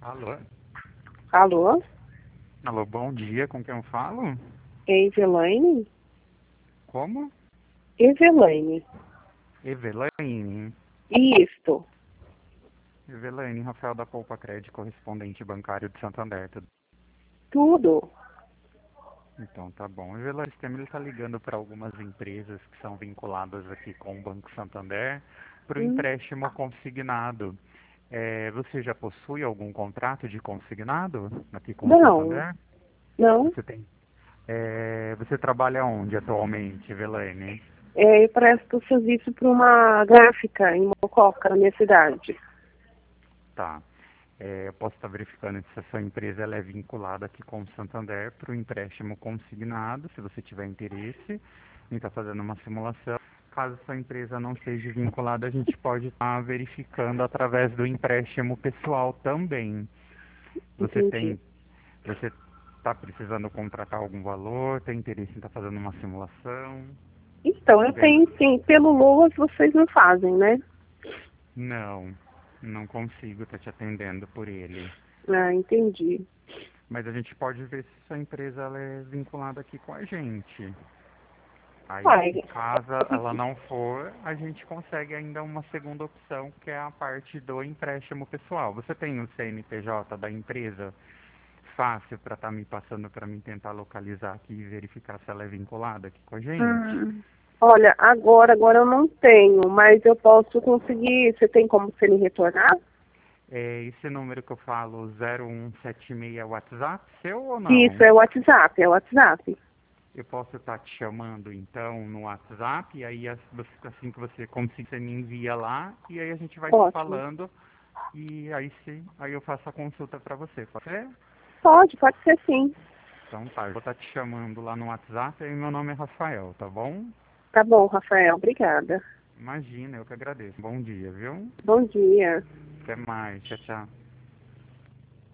Alô? Alô? Alô, bom dia, com quem eu falo? É Evelaine? Como? Evelaine. Evelaine. Isto. Evelaine, Rafael da Poupa Crédito, correspondente bancário de Santander. Tudo. Então, tá bom. Evelaine, o sistema está ligando para algumas empresas que são vinculadas aqui com o Banco Santander para o Hum, empréstimo consignado. Você já possui algum contrato de consignado aqui com o Não. Santander? Não. Você tem? Você trabalha onde atualmente, Evelaine? Eu presto serviço para uma gráfica em Mococa, na minha cidade. Tá. Eu posso estar verificando se a sua empresa ela é vinculada aqui com o Santander para o empréstimo consignado, se você tiver interesse em estar fazendo uma simulação. Caso a sua empresa não seja vinculada, a gente pode estar verificando através do empréstimo pessoal também. Você Entendi. tem, você está precisando contratar algum valor, tem interesse em estar fazendo uma simulação? Então, eu Vendo? tenho sim. Pelo LOAS vocês não fazem, né? Não, não consigo estar te atendendo por ele. Ah, entendi. Mas a gente pode ver se sua empresa ela é vinculada aqui com a gente. Aí, Uai, se caso ela não for, a gente consegue ainda uma segunda opção, que é a parte do empréstimo pessoal. Você tem o CNPJ da empresa fácil para estar me passando para mim tentar localizar aqui e verificar se ela é vinculada aqui com a gente? olha, agora eu não tenho, mas eu posso conseguir. Você tem como você me retornar? Esse número que eu falo, 0176, é o WhatsApp seu ou Isso, não? é o WhatsApp, é o WhatsApp. Eu posso estar te chamando então no WhatsApp, e aí assim que você conseguir, você me envia lá, e aí a gente vai se Ótimo. falando, e aí eu faço a consulta para você, pode ser? Pode ser sim. Então tá, eu vou estar te chamando lá no WhatsApp, e meu nome é Rafael, tá bom? Tá bom, Rafael, obrigada. Imagina, eu que agradeço. Bom dia, viu? Bom dia. Até mais, tchau, tchau.